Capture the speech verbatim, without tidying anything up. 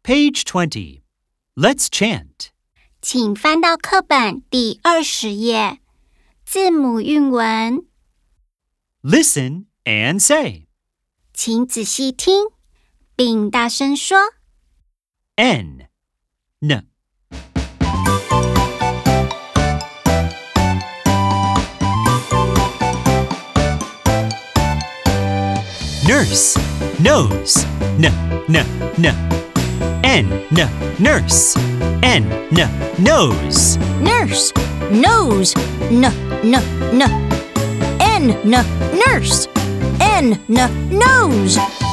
Page twenty. Let's chant. 请翻到课本第二十页，字母韵文， Listen and say. 请仔细听，并大声说。 N. N. Nurse. Nose. N. N. N. N. N. Nurse. N. N. Nose. Nurse, nose, n, n, n. N, n, nurse, n, n, nose.